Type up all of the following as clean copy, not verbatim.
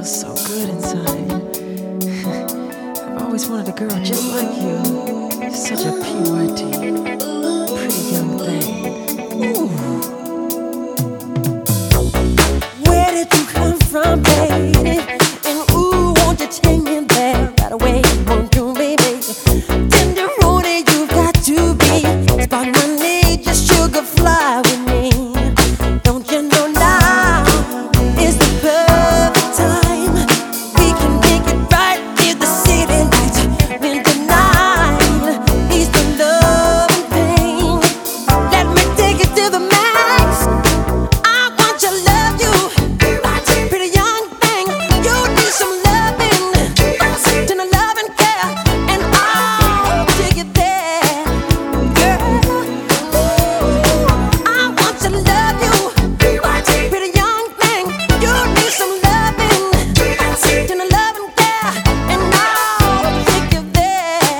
feels so good inside. I've always wanted a girl just like you. You're such a PYT, pretty young thing. Ooh. Where did you come from, baby? And ooh, won't you take me there right away? Won't you, baby? Tenderoni, you've got to be. Spark my need, just sugar fly with me. Don't you know now is the perfect time? We can make it right in the city lights. When the night is the love and pain. Let me take it to the max. I want to love you, pretty young thing. You need some loving, tender love and care, and I'll take it there, girl. I want to love you, pretty young thing. You need some loving, tender love and care, and I'll take you there.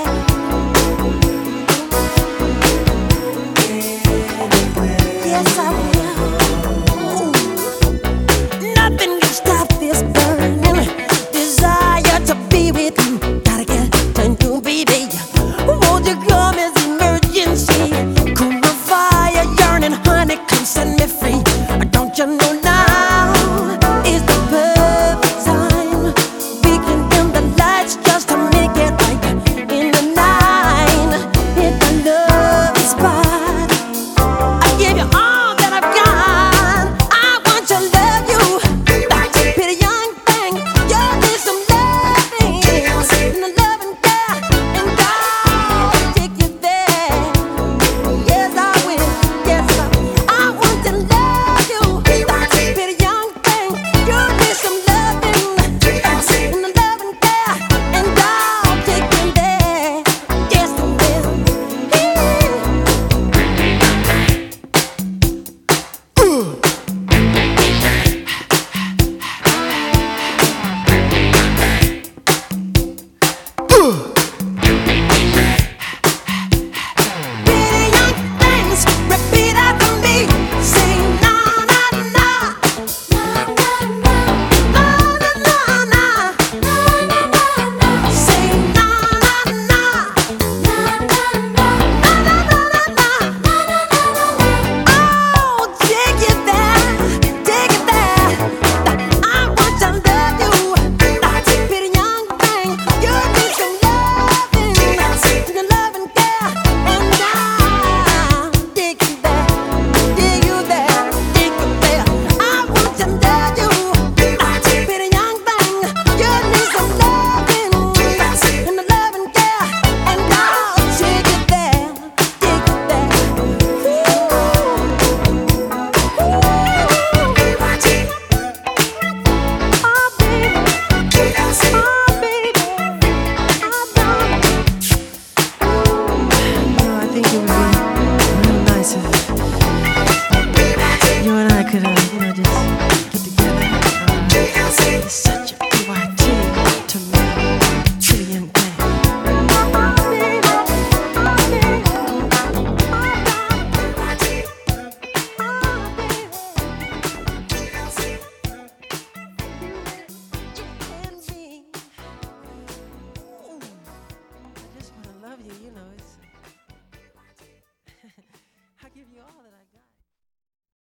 Yes, I will. Nothing can stop this burning desire to be with you. Gotta get time to baby. Won't you come as emergency? Cool my fire, yearning, honey, come set me free. Don't you know now is the perfect time? We can dim the lights just to make it right in the night. Hit the love spot. I give you all that I've got. I want to love you, pretty young thing. You need some loving, and the love and care, and I'll take you there. Yes, I will. Yes, I want to love you, pretty young thing. You need some loving, and the love and care, and I'll take you there. Yes, I will.